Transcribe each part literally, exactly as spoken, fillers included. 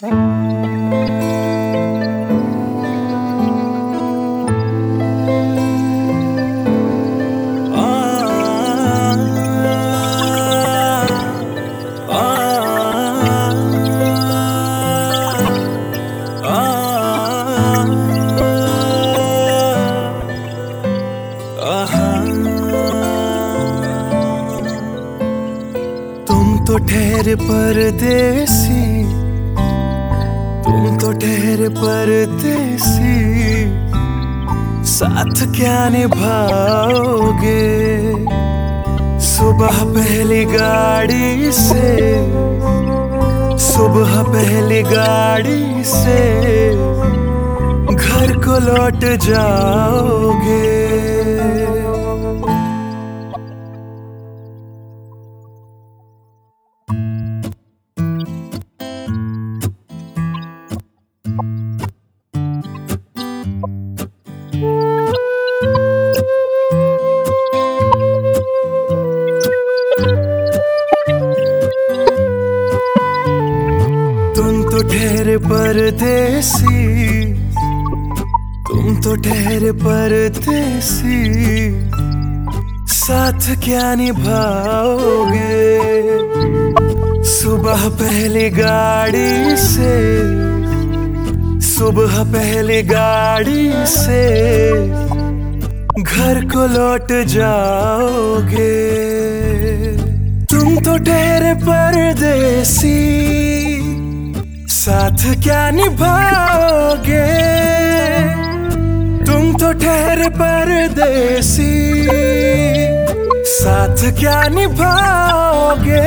तुम तो ठहरे परदेसी, तुम तो ठहरे परदेसी, साथ क्या निभाओगे। सुबह पहली गाड़ी से, सुबह पहली गाड़ी से घर को लौट जाओगे। तुम तो ठहरे परदेसी, तुम तो ठहरे परदेसी, साथ क्या निभाओगे। सुबह पहली गाड़ी से, सुबह पहली गाड़ी से घर को लौट जाओगे। तुम तो ठहरे परदेसी, साथ क्या निभाओगे। तुम तो ठहरे परदेसी, साथ क्या निभाओगे।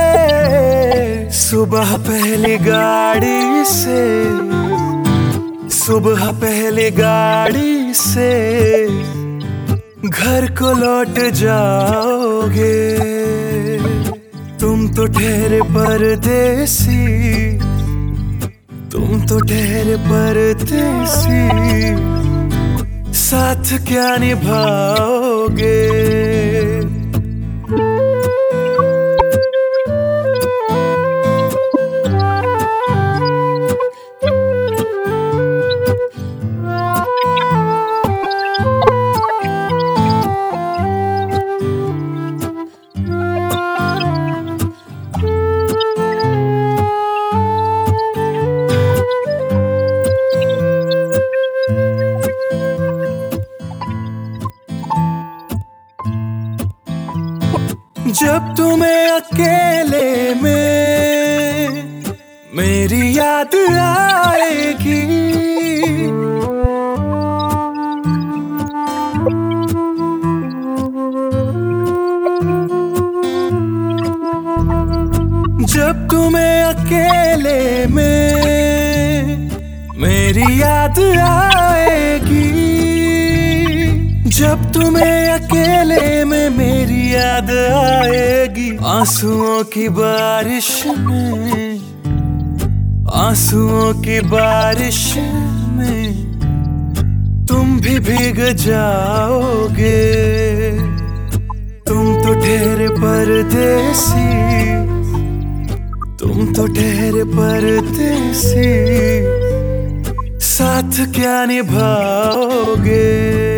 सुबह पहली गाड़ी से, सुबह पहली गाड़ी से घर को लौट जाओगे। तुम तो ठहरे परदेसी, तुम तो ठहरे परदेसी, साथ क्या निभाओगे। जब तुम्हें अकेले में मेरी याद आएगी, जब तुम्हें अकेले में मेरी याद आएगी, जब तुम्हें अकेले में मेरी याद आएगी। आंसुओं की बारिश में, आंसुओं की बारिश में तुम भी भीग जाओगे। तुम तो ठहरे परदेसी, तुम तो ठहरे परदेसी, साथ क्या निभाओगे।